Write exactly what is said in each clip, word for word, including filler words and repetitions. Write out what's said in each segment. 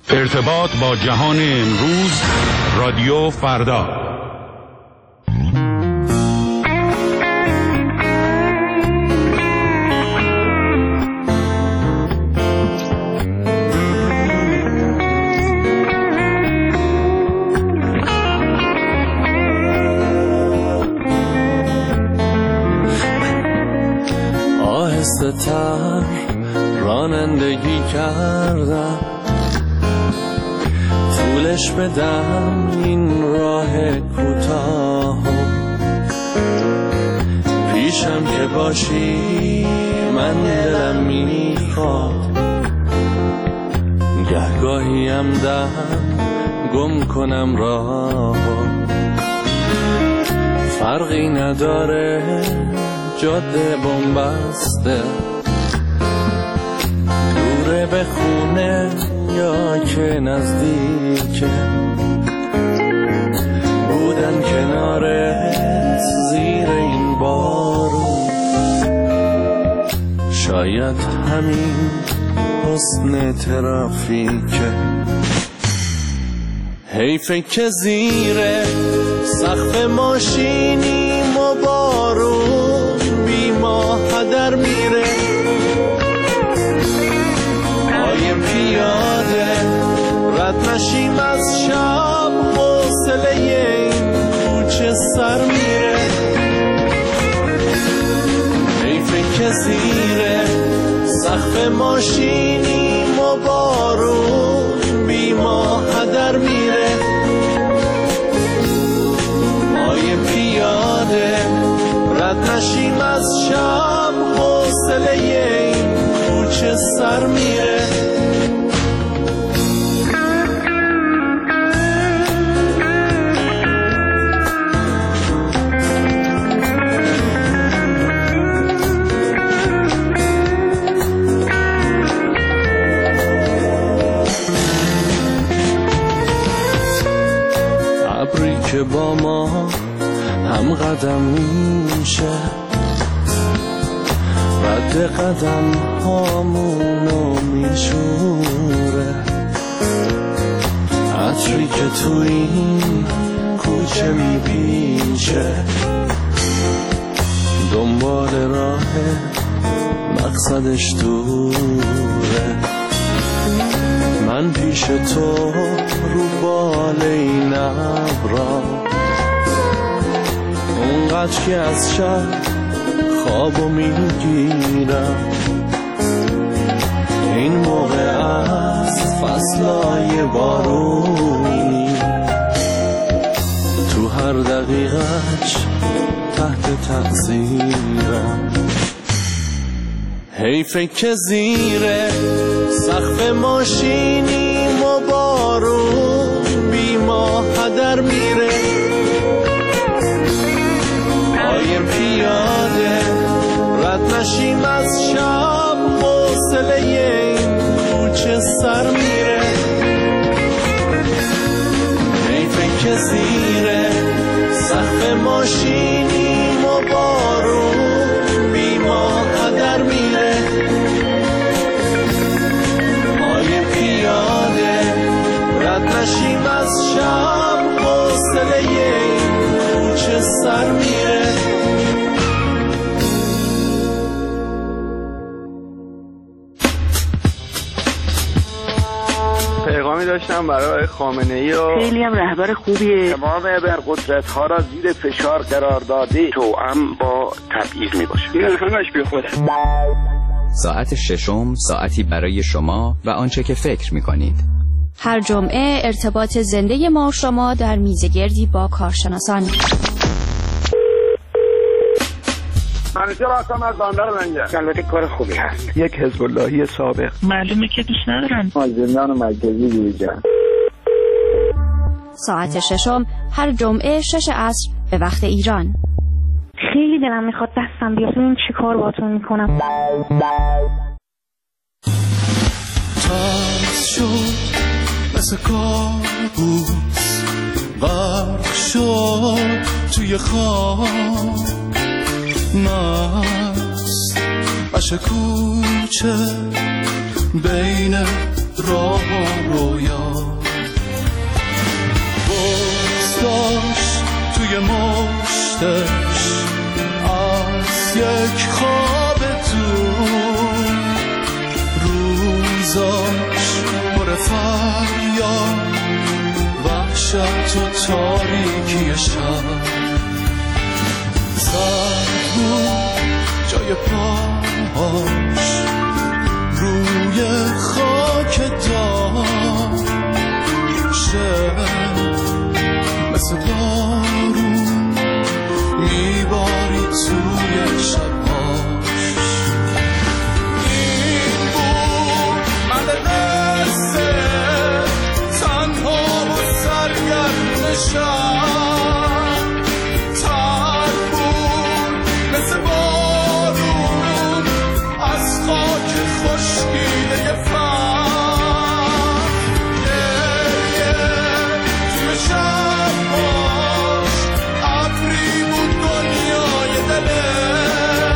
ارتباط با جهان امروز، رادیو فردا. آهسته تر رانندگی کردم، طولش بدم این راه کوتاه، پیشم که باشی من دلم میخواد، گهگاهیم دم گم کنم راه، فرقی نداره جاده بنبسته، دوره به خونه یا که نزدیکه، بودن کنارت زیر این بارون، شاید همین حسن ترافیکه. حیفه که زیر سقف ماشینیم و بارون بی ما هدر میره، پای پیاده رد نشیم از شب، حوصله این کوچه سر میره. حیفه که زیر سقف ماشینیم و بارون بی ما هدر میره، پای پیاده رد نشیم از شب، حوصله این کوچه سر میره. ابری که با ما هم قدم میشه، رد قدم هامونو میشوره، عطری که تو این کوچه میپیچه، دنبال راه مقصدش دوره، من پیش تو رو بال این ابرا، اونقدر که از شب خوابو میگیرم، این موقع از فصلای بارونی، تو هر دقیقهش تحت تأثیرم. حیفه که زیر سقف ماشینیم و بارون بی ما هدر میره، پای پیاده رد نشیم از شب، حوصله این کوچه سر میره. حیفه که زیر سقف ماشینیم و بارون بی ما هدر میره، پای پیاده رد نشیم از شب، حوصله این کوچه سر میره. پیغامی داشتم برای خامنه‌ای و خیلی هم رهبر خوبیه، تمام ابرقدرت‌ها را زیر فشار قرار داده، توأم با تبعیض میباشه. این همش بی خوده. ساعت ششم، ساعتی برای شما و آنچه که فکر میکنید. هر جمعه ارتباط زنده ما و شما در میزگردی با کارشناسان. منیجر هستم از بندر منجر. البته کار خوبی هست. یک حزب اللهی سابق. معلومه که دوست ندارم. از زندان مرکزی دیجا. ساعت ششم هر جمعه شش عصر به وقت ایران. خیلی دلم میخواد دستم بیاد، ببین چی کار باهاتون میکنم. تاز شد مثل کابوس، غرق شد توی خواب، مست بشه کوچه بین راه و رویا بغض داشت توی مشتش از یک خواب دور روزاش پر فریاد وحشت و تاریکی شب زد بود جای پاش روی خاک داشت مثل بارون میباری توی شباش این بود من قصه تنها و سرگرم شب تر بود مثل بارون از خاک خشکیده فر گریه توی شباش ابری بود دنیای دلش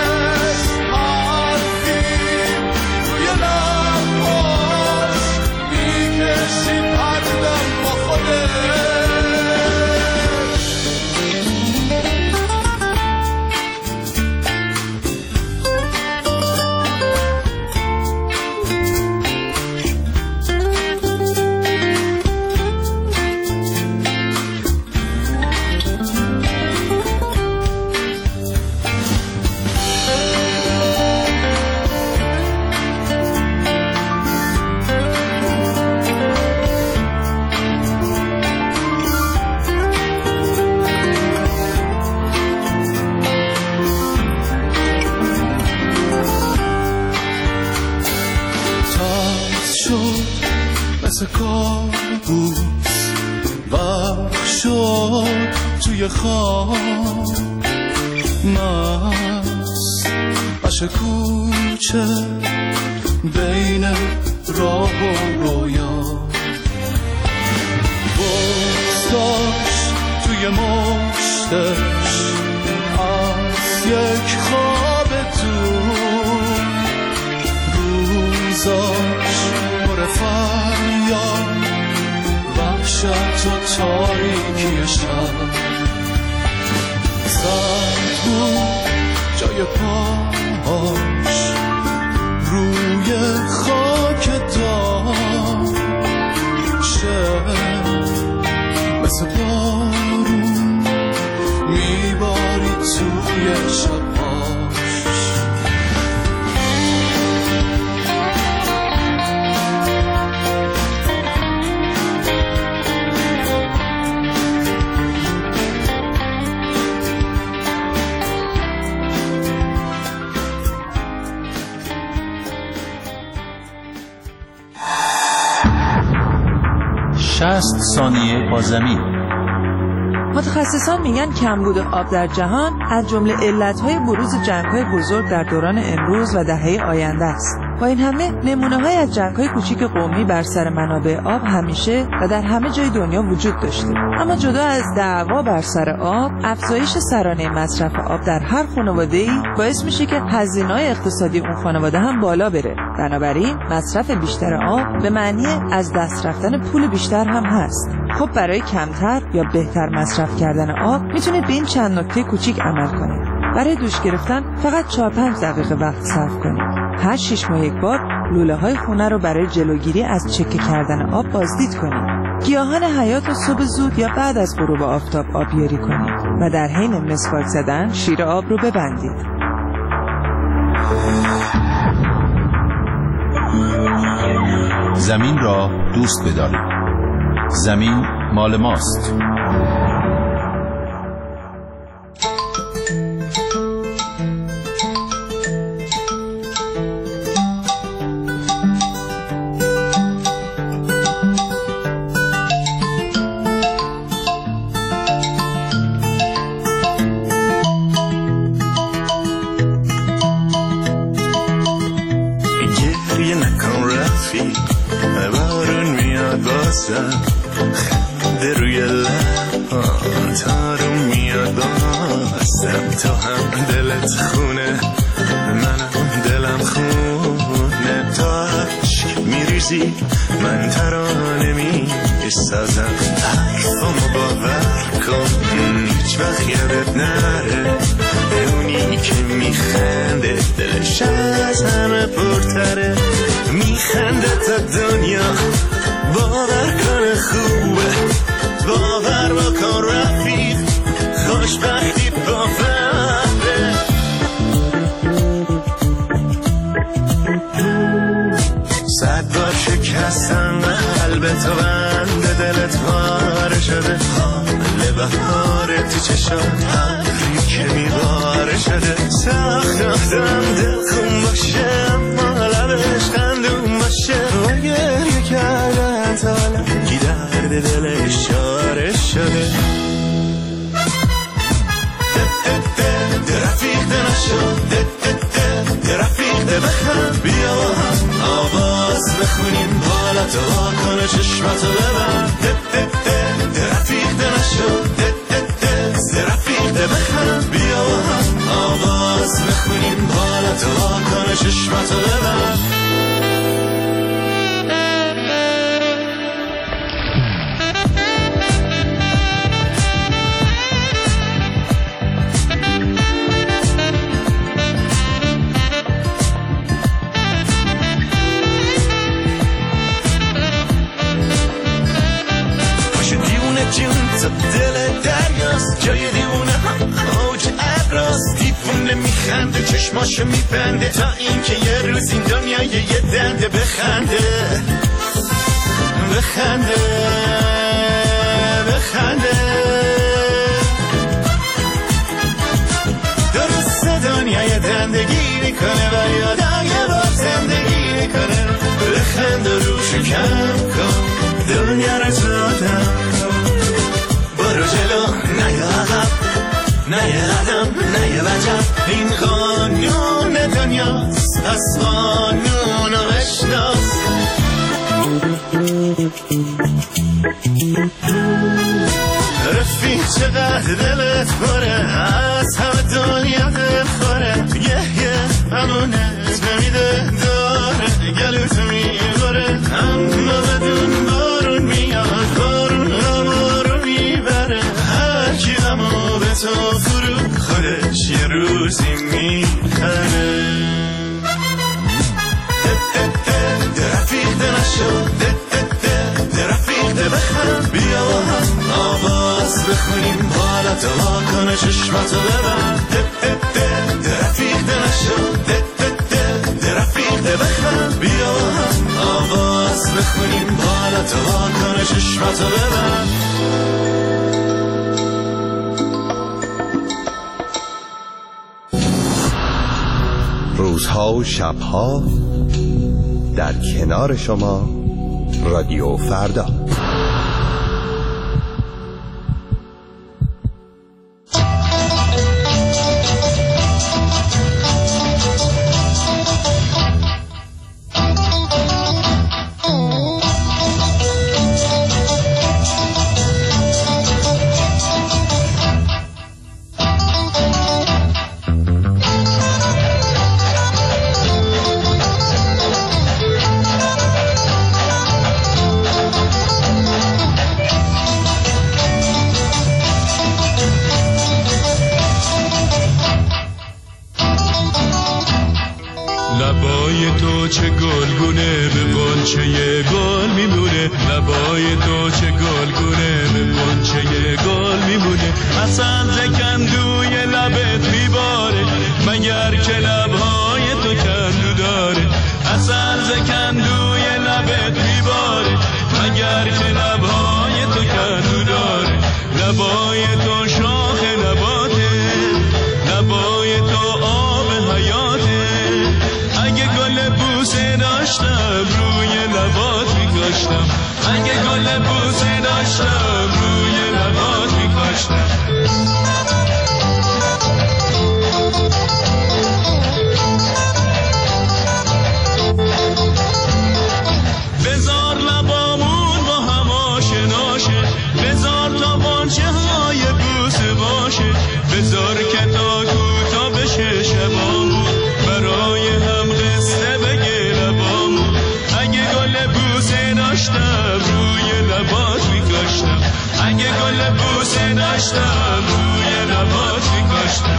حرفی روی لباش میکشید هر دم با خودش مثل کابوس غرق شد توی خواب مست بش کوچه بین راه و رویا بغض داشت توی مشتش از یک خواب دور روزاش پر فریاد وحشت و تاریکی شب زد بود جای پاش روی خاک داشت مثل بارون میباری توی شباش شصت ثانیه با زمین. متخصصان میگن کمبود آب در جهان از جمله علتهای بروز جنگ‌های بزرگ در دوران امروز و دهه آینده است. با این همه نمونه‌های از جنگ‌های کوچیک قومی بر سر منابع آب همیشه و در همه جای دنیا وجود داشته. اما جدا از دعوا بر سر آب، افزایش سرانه مصرف آب در هر خانواده‌ای باعث میشه که هزینه‌های اقتصادی اون خانواده هم بالا بره. بنابراین مصرف بیشتر آب به معنی از دست رفتن پول بیشتر هم هست. خب برای کمتر یا بهتر مصرف کردن آب میتونید به این چند نکته کوچیک عمل کنید. برای دوش گرفتن فقط چهار پنج دقیقه وقت صرف کنید. هر شش ماه یک بار لوله های خونه رو برای جلوگیری از چکه کردن آب بازدید کنید. گیاهان حیات رو صبح زود یا بعد از غروب آفتاب آبیاری کنید و در حین مسواک زدن شیر آب رو ببندید. زمین را دوست بدارید. زمین مال ماست. گریه نکن رفیق بارون میاد بازم خنده روی لبات آروم میاد بازم تو هم دلت خونه منم دلم خونه تو عشق میریزی من ترانه می سازم، حرفامو باور کن هیچ وقت یادت نره، اونی که میخنده دلش از همه پرتره، میخنده تا دنیا باور کنه خوبه، باور بکن رفیق خوشبختی باوره. صد بار شکستم قلب تو بند دلت پاره شده، حال بهاره تو چشات ابری که میباره شده، سخت آدم دل خون باشه اما لبش خندون باشه، و گریه کردن تا لگی درد دلش چاره شده. رفیق ده نشو رفیق ده بخم، بیا با هم آواز بخونیم، حالا تو واکنه چشمتو ببند. رفیق ده نشو رفیق ده بخم، بیا با هم آواز بخونیم، حالا تو واکنه چشمتو ببند. دل دریاست جای دیونه هم اوج ابراست، دیوونه میخنده چشماشو میبنده، تا اینکه یه روز این دنیا یه دنده بخنده بخنده بخنده. درست دنیا یه دنده گیری کنه و یادم یه بار زندگی کنه، بخنده روشو کم کن دنیا رو زادم، برو جلو نه یه عقب نه یه قدم نه یه وجب، این قانون دنیاست از قانون رو بشناس. رفیق چقدر دلت پره از همه دنیا دل خوره، یه یه همونت نمیده داره گلوتو میباره، اما بدون بارون میاد بارون همو رو میبره، هر کی همو به تو فرو خودش یه روزی میخره. رفیق ده نشو رفیق ده بخم، بیا با هم آواز بخونیم، حالا تو واکنه چشمتو ببند. رفیق ده نشو رفیق ده بخم، بیا با هم آواز بخونیم، حالا تو واکنه چشمتو ببند. روزها و شبها در کنار شما رادیو فردا. چه گلگونه به قنچه گل میمونه، لبای تو چه گلگونه به قنچه گل میمونه، اصلا زکندوی لبت میباره مگر که لبهای تو کندو داره، اصلا زکندوی لبت میباره مگر که لبهای تو کندو داره، لبای تو شاخ نباته، لبای تو آب حیاته، اگه گل بوسه داشتم روی لبات میکاشتم، اگه گل بوسه داشتم روی لبات میکاشتم. بذار لبامون با هم آشنا شه، بذار تا بانچه های بوسه باشه، بذار که تا کوتا بشه شبامون، برای هم قصه بگه لبامون، اگه گل بوسه اگه گل بوسه داشتم روی لبات میکاشتم.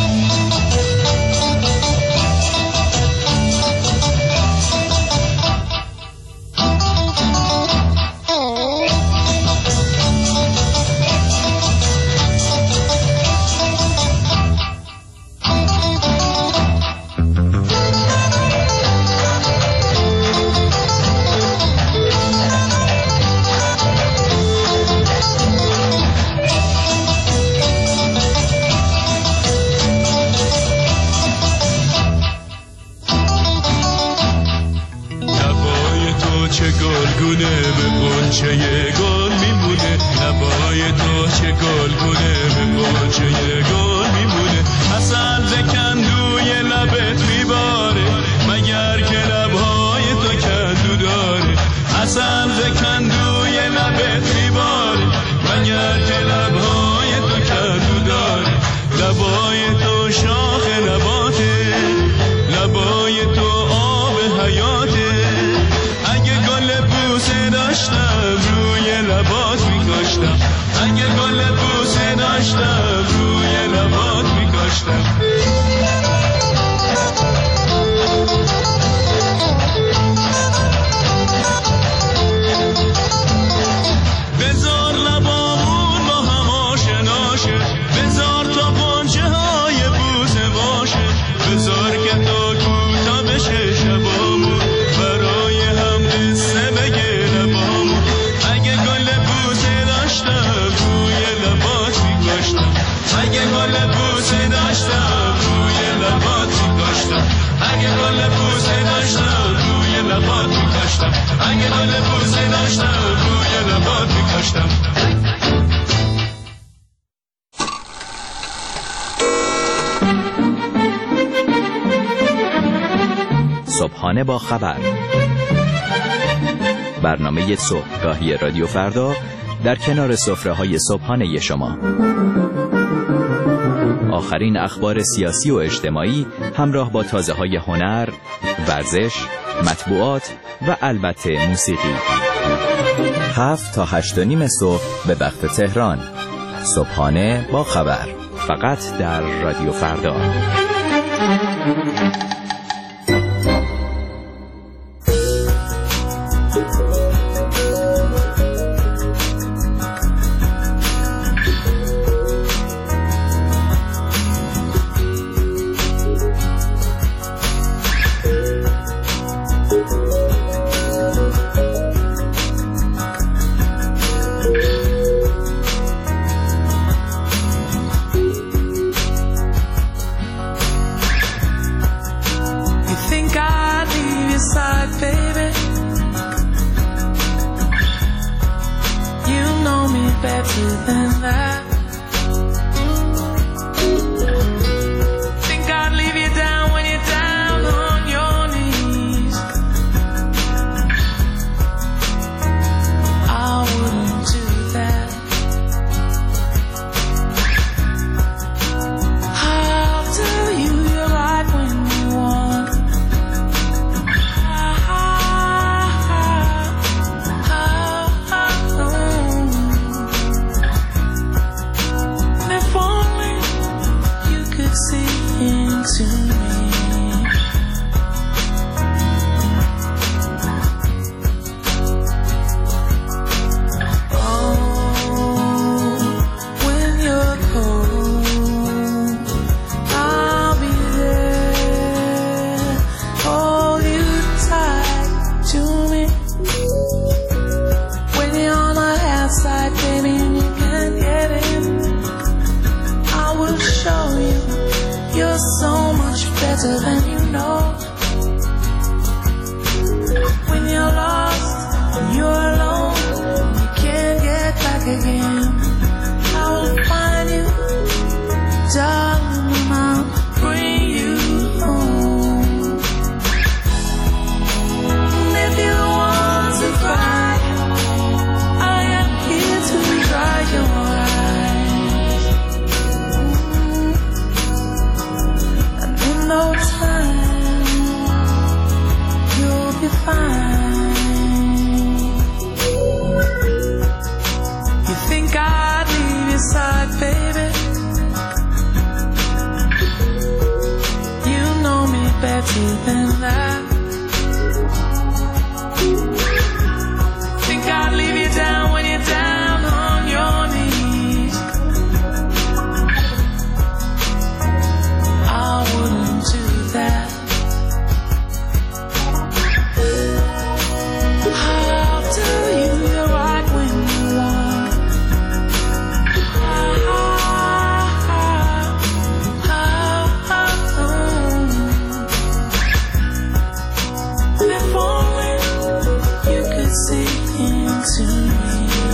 چه گلگونه به قنچه گل میمونه، لبای تو چه گلگونه به قنچه گل میمونه. عسل ز کندوی لبت میباره مگر که لبهای تو کندو داره. عسل ز کندوی لبت میباره مگر که لبهای تو کندو داره. لبای تو شاخ نباته، لبای تو آب حیاته. بوسه داشتم روی لبات میکاشتم، اگه گل بوسه داشتم روی لبات میکاشتم. بذار لبامون با هم آشنا شه، بذار تا غنچه های بوسه باشه، بذار که تا کوتا بشه شبامون برای هم قصه بگه لبامون. اگه گل بوسه داشتم روی لبات میکاشتم، اگه گل بوسه داشتم روی لبات میکاشتم، اگه گل بوسه داشتم روی لبات میکاشتم، اگه گل بوسه داشتم روی لبات میکاشتم. صبحانه با خبر، برنامه صبحگاهی رادیو فردا در کنار سفره‌های صبحانه شما. آخرین اخبار سیاسی و اجتماعی همراه با تازه‌های هنر، ورزش، مطبوعات و البته موسیقی. هفت تا هشت و نیم صبح به وقت تهران. صبحانه با خبر، فقط در رادیو فردا. than that. Think I'd leave you down when you're down on your knees. I wouldn't do that. I'll tell you you're right when you're wrong. If only you could see into me.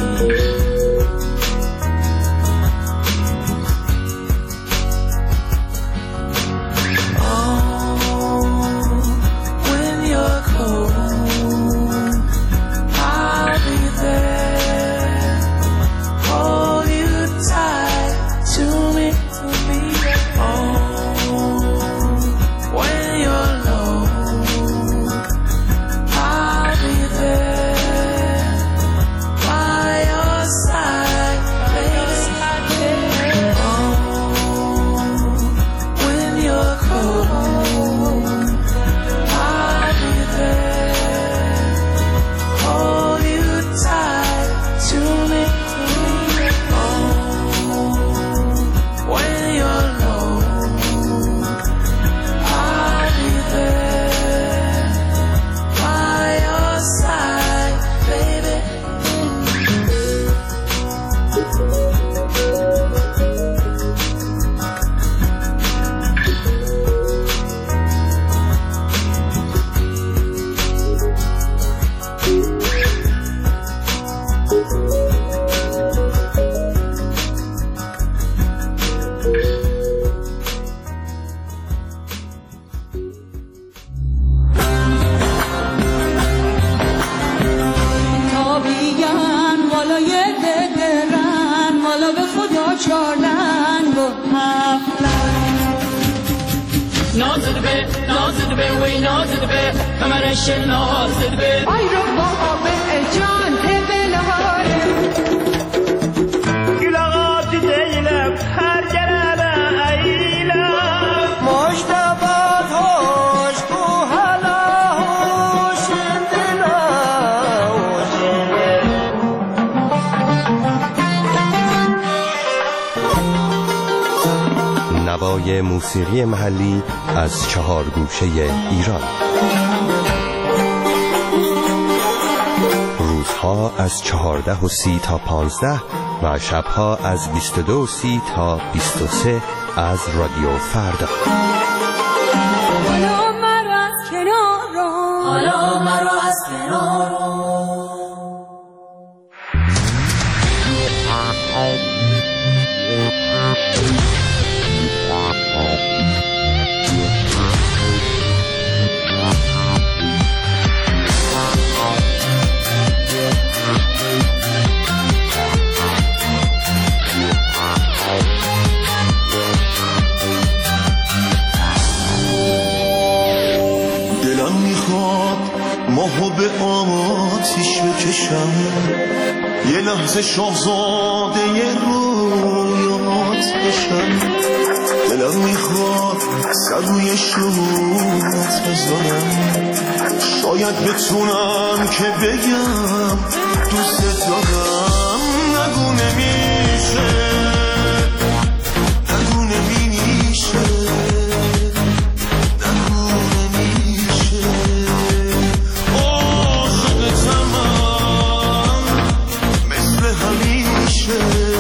Oh, when you're cold, I'll be there. Hold you tight to me, to me. Oh, when you're low, I'll be there by your side, baby. Oh, when you're cold, I'll be there. Hold you tight to me. Oh, when you're low, I'll be there by your side, baby. تابیان بالای درن والا به خدا چارلنگ و هفتن نازد به نازد به وی نازد به کمرش نازد به آی رو بابا به جان تبلهاره گل آقا دیدیم هر گرده ایلم مشتبات هوش کو حالا هوش دلا نوای موسیقی محلی از چهار گوشه ایران. روزها از چهارده و سی تا پانزده و شبها از بیست و دو و سی تا بیست و سه از رادیو فردا. حالا مرا از کنار حالا مرا از کنار دلم میخواد ماهو به آتیش بکشم، یه لحظه شاهزاده رویات بشم. دلم میخواد سر روی شوت بذارم، شاید بتونم که بگم دوست دارم. نگو نمیشه، نگو نمیشه، نگو نمیشه. عاشقتم من مثل همیشه،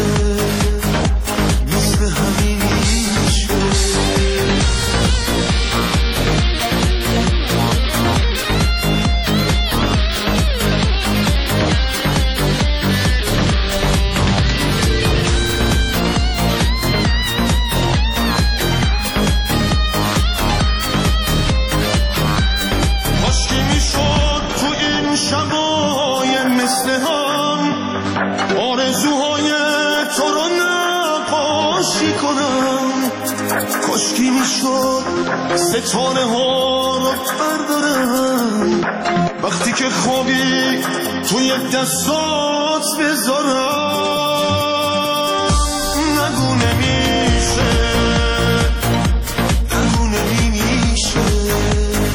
مثل همیشه. کاشکی میشد ستاره ها رو بردارم، وقتی که خوابی توی دستات بذارم. نگو نمیشه، نگو نمیشه،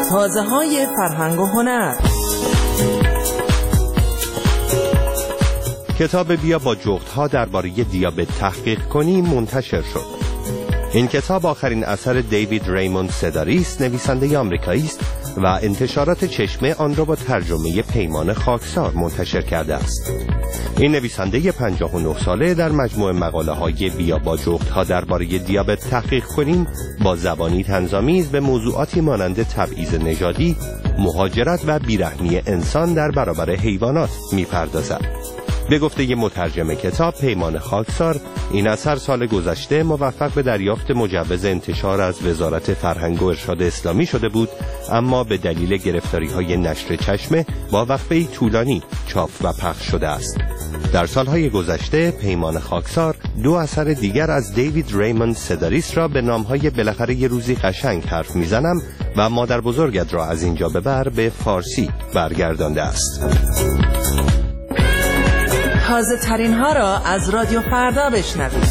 تازه های فرهنگ و هنر. کتاب بیا با جغدها درباره دیابت تحقیق کنیم منتشر شد. این کتاب آخرین اثر دیوید ریموند سداری است، نویسنده آمریکایی است و انتشارات چشمه آن را با ترجمه پیمان خاکسار منتشر کرده است. این نویسنده پنجاه و نه ساله در مجموع مقاله های بیا با جغدها درباره دیابت تحقیق کنیم با زبانی طنزآمیز به موضوعاتی مانند تبعیض نژادی، مهاجرت و بیرحمی انسان در برابر حیوانات می‌پردازد. به گفته مترجم کتاب پیمان خاکسار، این اثر سال گذشته موفق به دریافت مجوز انتشار از وزارت فرهنگ و ارشاد اسلامی شده بود، اما به دلیل گرفتاری‌های نشر چشمه با وقفه‌ای طولانی چاپ و پخش شده است. در سالهای گذشته پیمان خاکسار دو اثر دیگر از دیوید ریموند سداریس را به نام‌های بالاخره یه روزی قشنگ حرف میزنم و مادر بزرگت را از اینجا به بعد به فارسی برگردانده است. تازه ترین ها را از رادیو فردا بشنوید.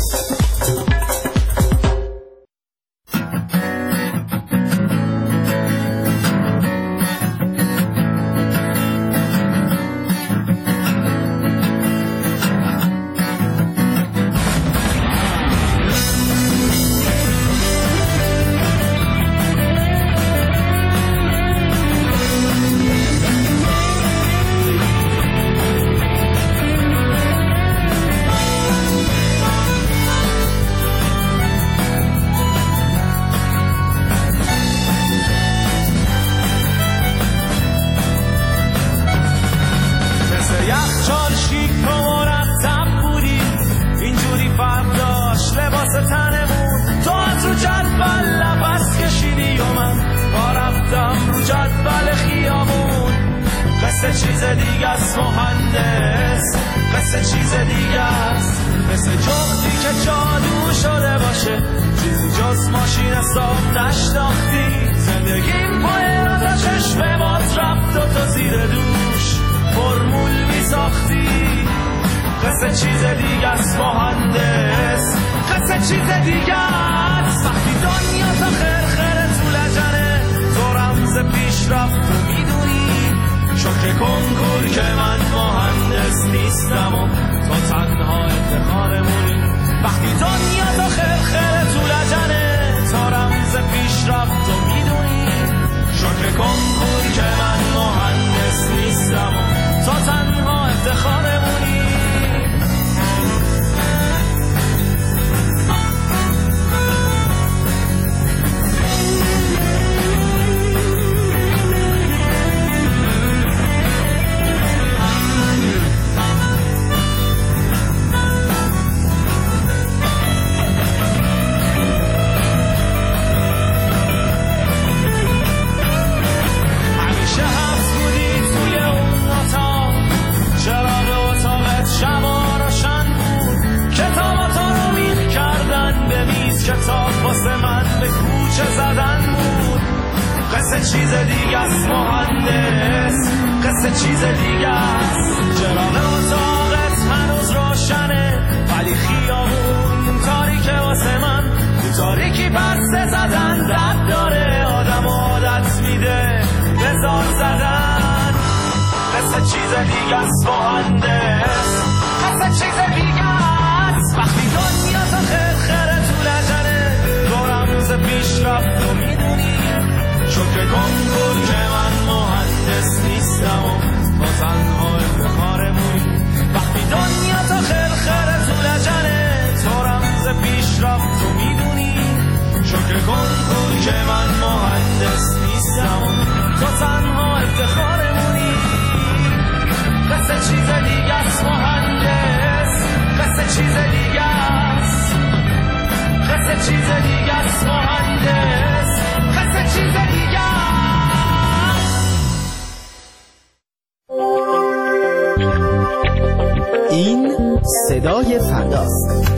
این صدای فرداست.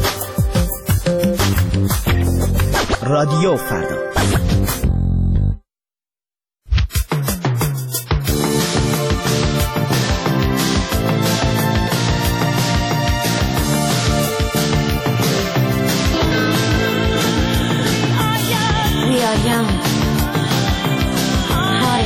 رادیو فردا. We are young, hot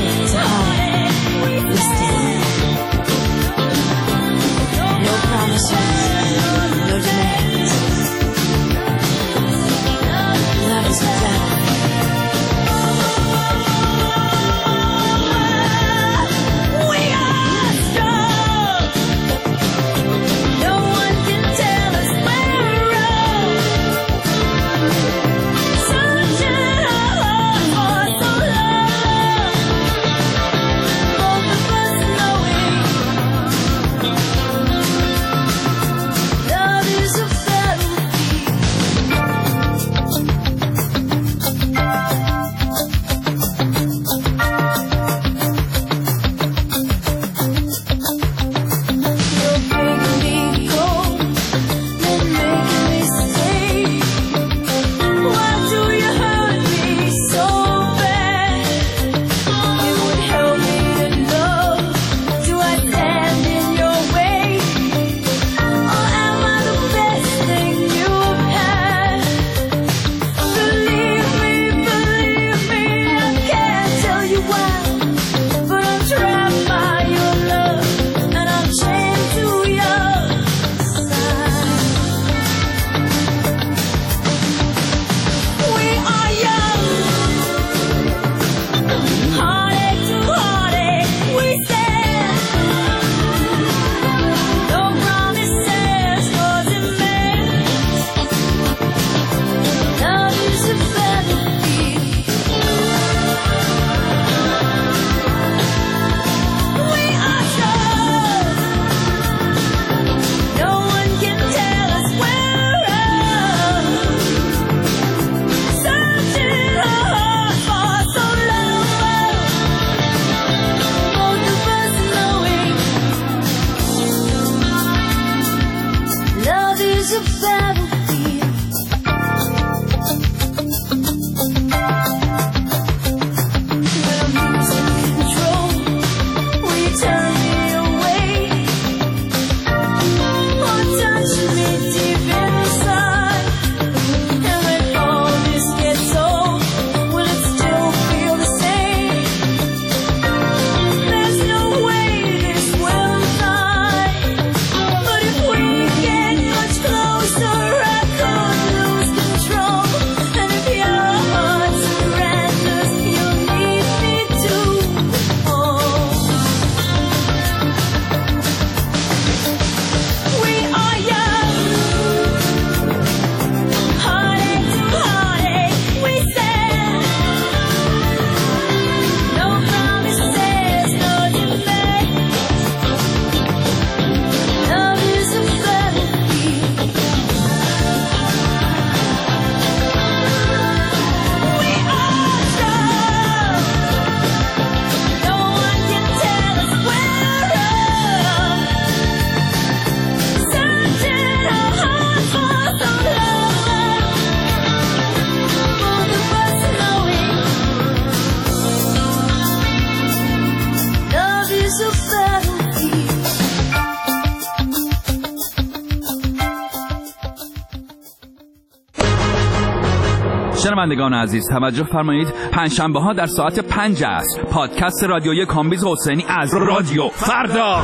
شنوندگان عزیز توجه فرمایید، پنجشنبه ها در ساعت پنج است پادکست رادیویی کامبیز حسینی از رادیو فردا.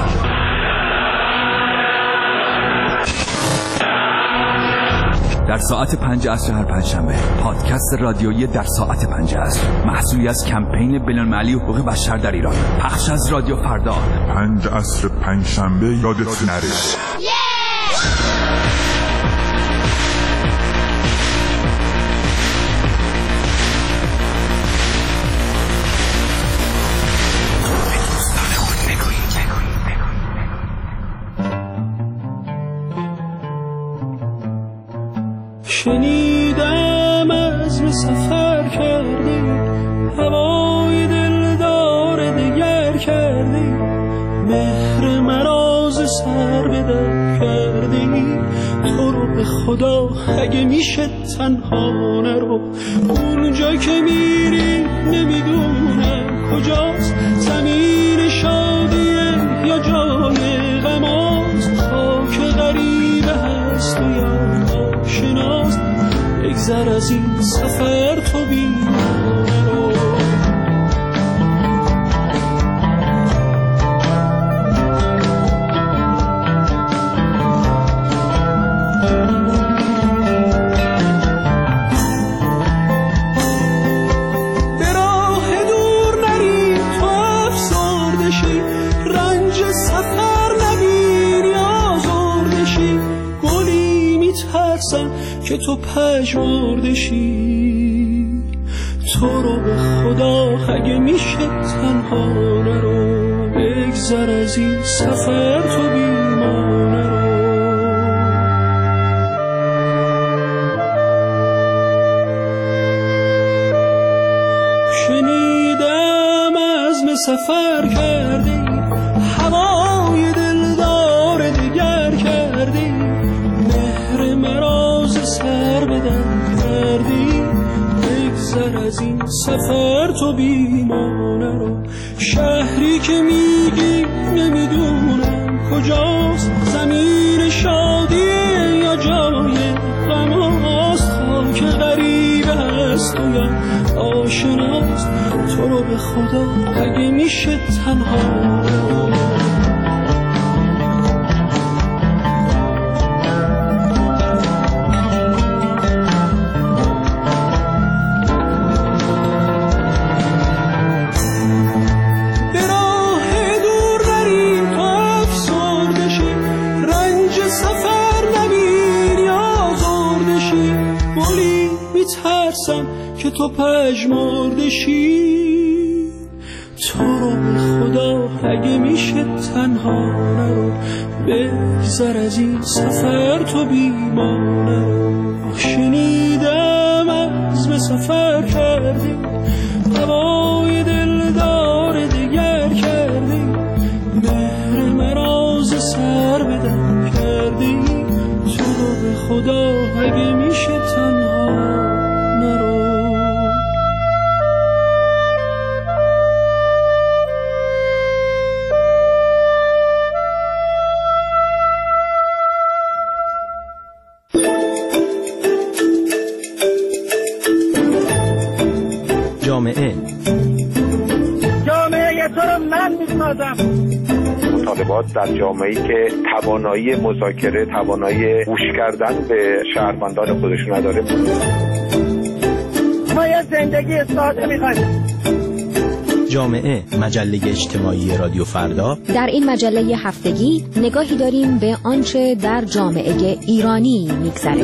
در ساعت پنج عصر هر پنجشنبه پادکست رادیویی در ساعت پنج عصر، محصولی از کمپین بین‌المللی حقوق بشر در ایران، پخش از رادیو فردا. پنج عصر پنجشنبه یادت نره. شنیدم عزم سفر کردی، هوای دلدار دگر کردی، مهر مراز سر به در کردی. تو رو به خدا اگه میشه تنها نرو، اونجا که میری نمیدونم کجاست، زمین شادیه یا جای غماست، خاک غریبه هست و یا شناست. بگذر از این سفر تو بیمانه رو. به راه دور نری تو افسرده شی، رنج سفر نبینی آزرده شی. گلی میترسن که تو پژمرده شی، تو رو به خدا اگه میشه تنها نرو. بگذر از این سفر تو بیمانه رو. شنیدم عزم سفر کردی، هوای دلدار دگر کردی، مهر مراز سر بدن کردی. بگذر از این سفر تو بیمانه رو. شهری که میگی نمیدونم کجاست، زمین شادیه یا جای غماست، خاک غریبه هست و یا آشناست. تو رو به خدا اگه میشه تنها رو. که تو پژمرده شی، تو رو به خدا اگه میشه تنها نرو. بگذر از این سفر تو بیمانه رو. شنیدم عزم سفر کردی، هوای دلدار دگر کردی، مهر مراز سر بدن کردی. تو رو به خدا اگه میشه تنها نرو. جامعه جامعه تو رو من میسازم. مطالبات در جامعه‌ای که توانایی مذاکره، توانایی گوش کردن به شهروندان خودشون نداره. ما یه زندگی ساده می‌خوایم. جامعه، مجله اجتماعی رادیو فردا. در این مجله هفتگی نگاهی داریم به آنچه در جامعه ایرانی می‌گذره.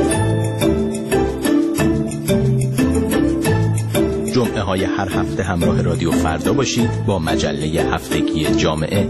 جمعه های هر هفته همراه رادیو فردا باشید با مجله هفتگی جامعه.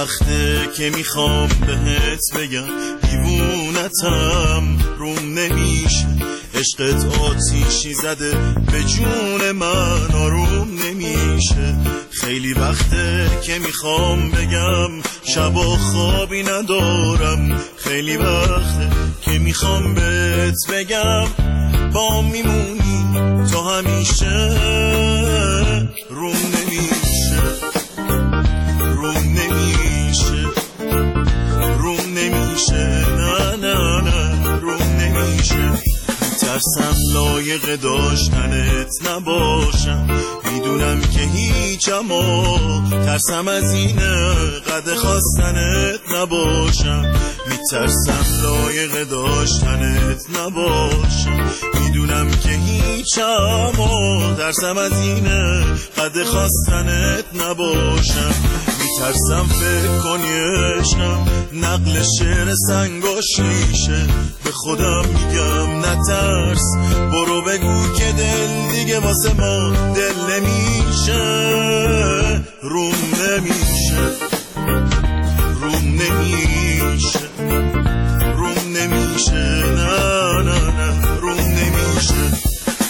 وقته که میخوام بهت بگم دیوونتم روم نمیشه، عشقت آتیشی زده به جون من آروم نمیشه. خیلی وقته که میخوام بگم شبا خوابی ندارم، خیلی وقته که میخوام بهت بگم با میمونی تو همیشه. روم نمیشه، روم نمیشه، روم نمیشه، نه نه نه روم نمیشه. ترسم لایق داشتنت نباشم، میدونم که هیچ، اما ترسم از اینه قد خواستنت نباشم. میترسم لایق داشتنت نباشم، میدونم که هیچ، اما ترسم از اینه قد خواستنت نباشم. میترسم فکر کنی عشقم نقل شعر سنگاشیشه، به خودم میگم نترس، برو بگو که دل دیگه واسه ما دل نمیشه. روم نمیشه، روم نمیشه، روم نمیشه، نه نه نه روم نمیشه.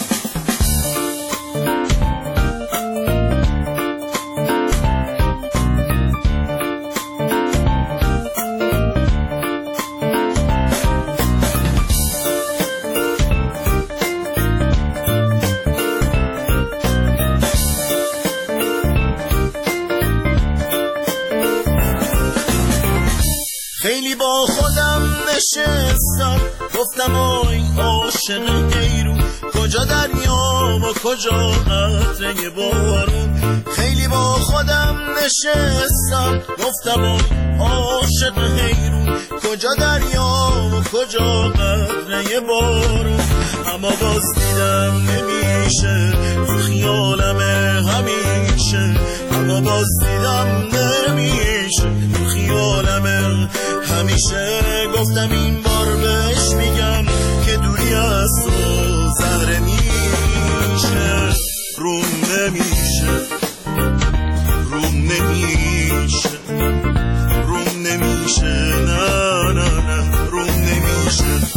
خیلی با خودم نشستم گفتم آی عاشق غیرو، کجا دریا و کجا قطره بارون. خیلی با خودم نشستم گفتم آی عاشق غیرو، کجا دریا و کجا قطره بارون. اما باز دیدم نمیشه تو خیالمه همیشه، اما باز دیدم نمیشه تو خیالمه همیشه. گفتم این بار بهش میگم که دوری از تو زهره میشه. روم نمیشه، روم نمیشه، روم نمیشه، نه نه نه روم نمیشه.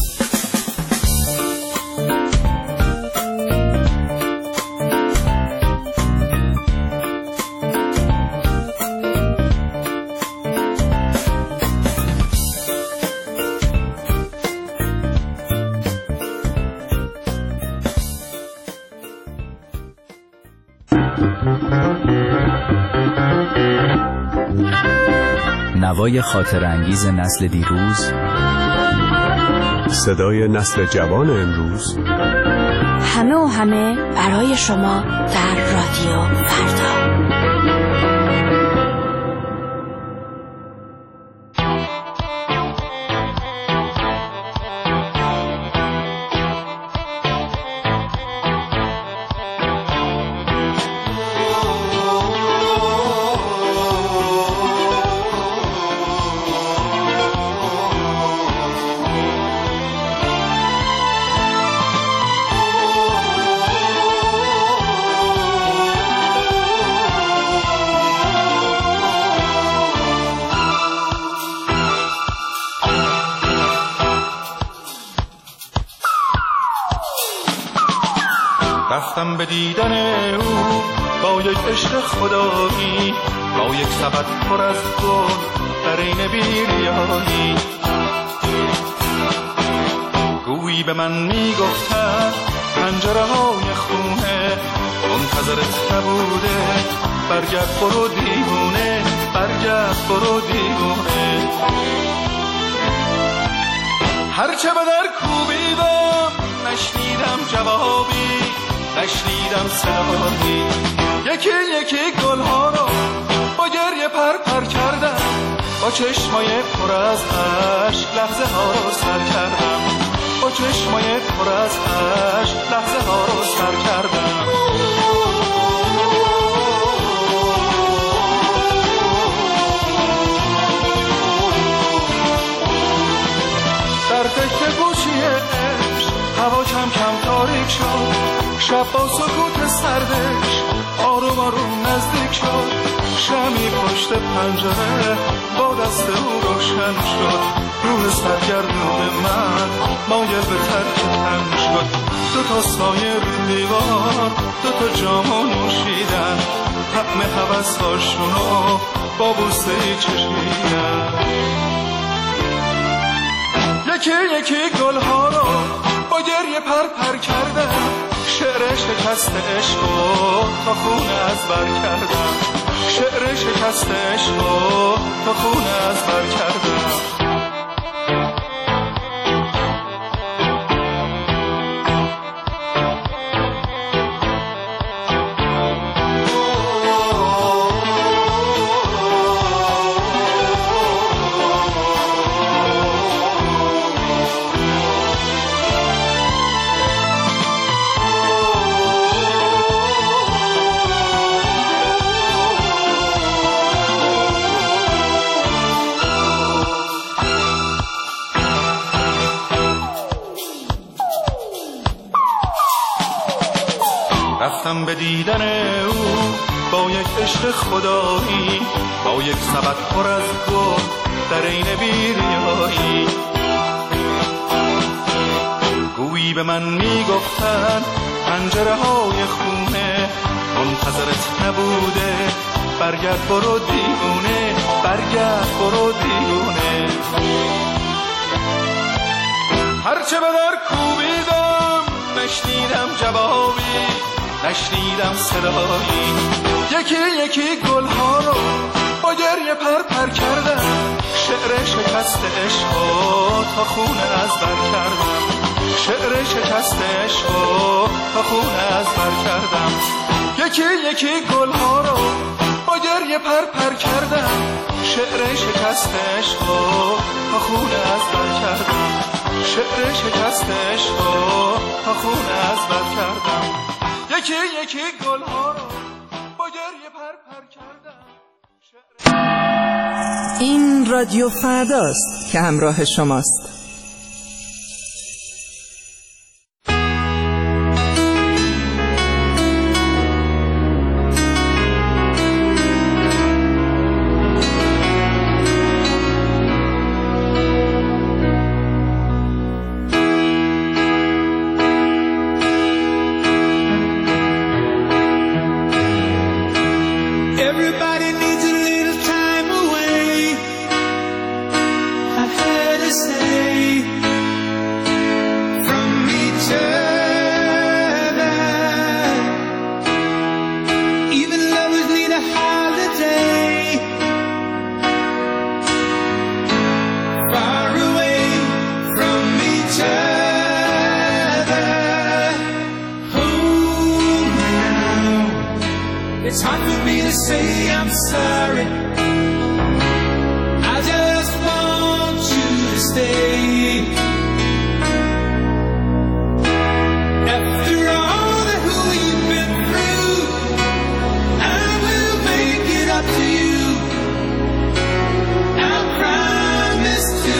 نوای خاطر انگیز نسل دیروز، صدای نسل جوان امروز، همه و همه برای شما در رادیو فردا. رفتم به دیدن او با یک عشق خدایی، با یک سبد پر از گل در این بیریایی. گویی به من میگفتن پنجره های خونه منتظرت نبوده، برگرد برو دیوونه، برگرد برو دیوونه. هرچه به در کوبیدم نشنیدم جوابی، نشنیدم صدایی. یکی یکی گلها رو با گریه پر پر کردم، با چشمای پر از عشق لحظه ها رو سر کردم، با چشمای پر از عشق لحظه ها رو سر کردم. در تکه گوشی عشق هوا کم کم تاریک شد، شب با سکوت سردش آروم آروم نزدیک شد، شمی پشت پنجره با دست او روشن شد. روح سرگردون من مایل به ترک تن شد. دو تا سایه رو دیوار، دو تا جامو نوشیدن، طعم هوس‌هاشونو با بوسه ای چشیدن. یکی یکی گلها رو با گریه پر پر کردم، شعر شکست عشقو تا خون از بر کردم. شعر شکست عشقو تا خون از بر کردم. رفتم به دیدن او با یک عشق خدایی، با یک سبد پر از گل در عین بی‌ریایی. گویی به من میگفتن پنجره های خونه منتظرت نبوده، برگرد برو دیوونه، برگرد برو دیوونه. هرچه به در کوبیدم نشنیدم جوابی، نشنیدم صدایی. یکی یکی گلها رو با گریه پر پر کردم، شعر شکست عشقو تا خون از بر کردم. شعر شکست عشقو تا خون از بر کردم. یکی یکی گلها رو با گریه پر پر کردم، شعر شکست عشقو تا خون از بر کردم. شعر شکست عشقو تا خون از بر کردم. یکی یکی گلها رو با گریه پر پر کردم. این رادیو فرداست که همراه شماست. It's hard for me to say I'm sorry. I just want you to stay. After all that we've been through, I will make it up to you. I promise to.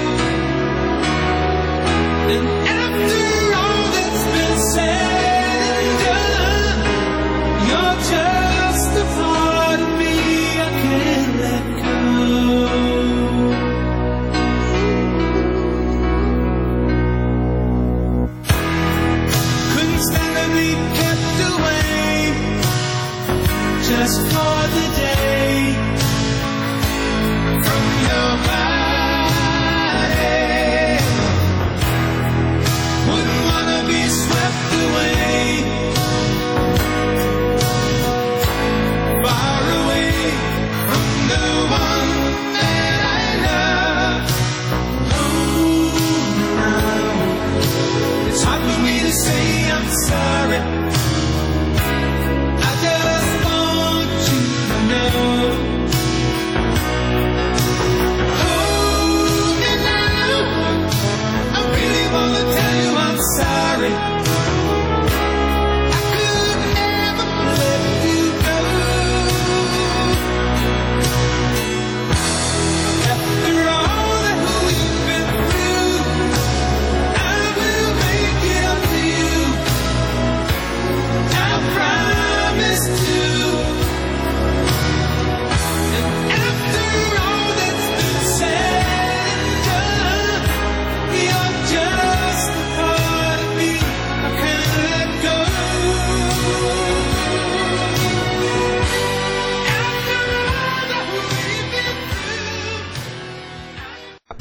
And after all that's been said and done, you're just a part of me I can't let go. Couldn't stand to be kept away just for the day from your body.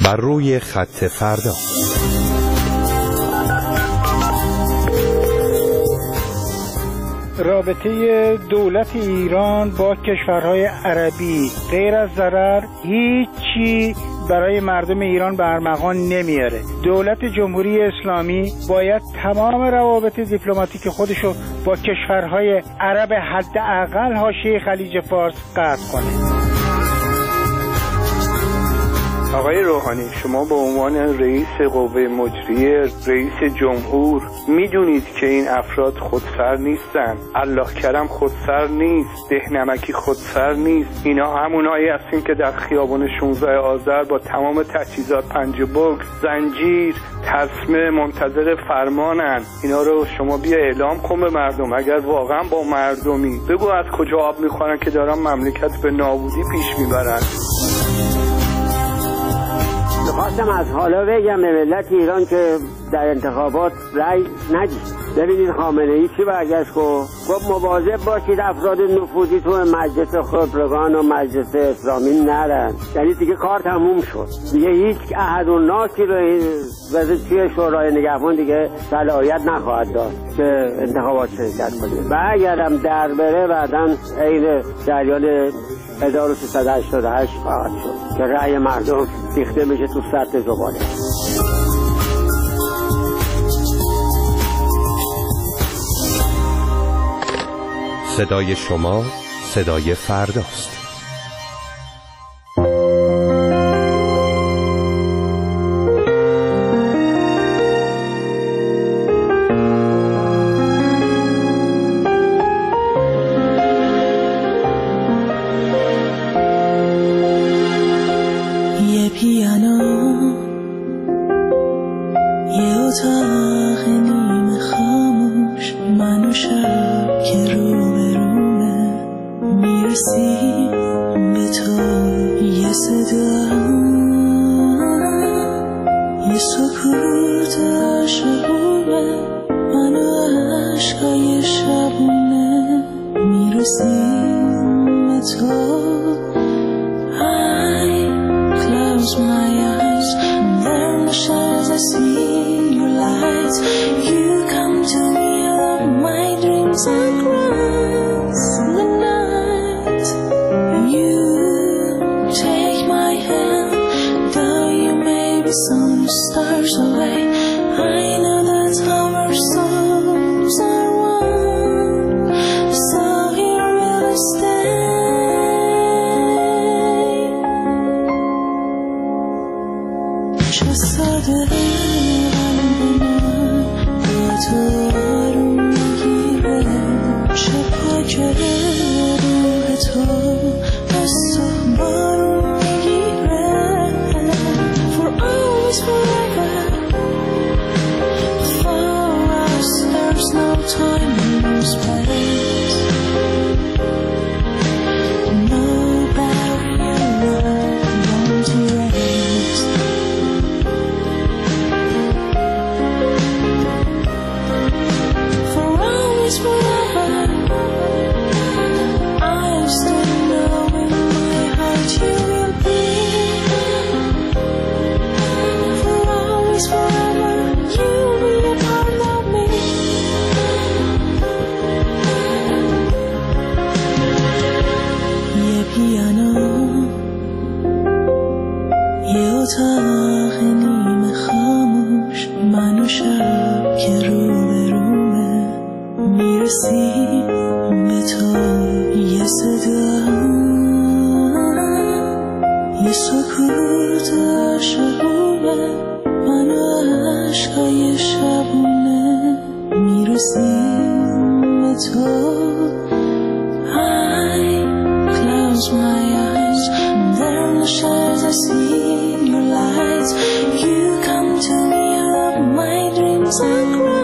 بر روی خط فردا. رابطه دولت ایران با کشورهای عربی غیر از ضرر هیچی برای مردم ایران به ارمغان نمیاره. دولت جمهوری اسلامی باید تمام روابط دیپلماتیک خودشو با کشورهای عرب حداقل حاشیه خلیج فارس قطع کنه. آقای روحانی، شما به عنوان رئیس قوه مجریه، رئیس جمهور، میدونید که این افراد خودسر نیستن. الله کرم خودسر نیست، دهنمکی خودسر نیست. اینا همونایی هستین که در خیابان شانزده آذر با تمام تجهیزات پنج بوک، زنجیر، تسمه منتظر فرمانن. اینا رو شما بیا اعلام کن به مردم. اگر واقعا با مردمی، بگو از کجا آب میخورن که دارن مملکت به نابودی پیش میبرن. خواستم از حالا بگم به ملت ایران که در انتخابات رأی ندید. ببینید خامنه ای چی برگشت گفت؟ گفت مواظب باشید افراد نفوذی تو مجلس خبرگان و مجلس اسلامی نرن. یعنی دیگه کار تموم شد، دیگه هیچ احد و ناسی رو وزیر شورای نگهبان دیگه صلاحیت نخواهد داشت که انتخابات شرکت کنه. و اگرم در بره بعداً عین جریان هزار و سیصد و هشتاد و هشت خواهد شد که رأی مردم ریخته میشه تو سطح زباله. صدای شما صدای فرداست. یه پیانو، یه اتاق نیمه خاموش، من و شب که رو به رومه، میرسی به تو یه صدا، یه سکوت عاشقونه، من و عشقای شبونه، میرسیم به تو. Close my eyes, and there in the shadows I see your light. You come to me out of my dreams across the night. You take my hand, though you may be some stars away. I know that our souls are one, so here we'll stay. ساده قلب من با تو آروم میگیره، شبها که روح تو از تو بارون میگیره. For always forever, for us there's no time and no space, no barrier love won't erase. Forever, I still know in my heart you will be. For always, forever, you will be a part of me. یه پیانو، یه اتاق نیمه خاموش، من و شب که رو به رومه، میرسی به تو یه صدا، یه سکوت عاشقونه، من و عشقای شبونه، میرسیم به تو. I close my eyes, and there in the shadows I see your light. You come to me out of my dreams and cry.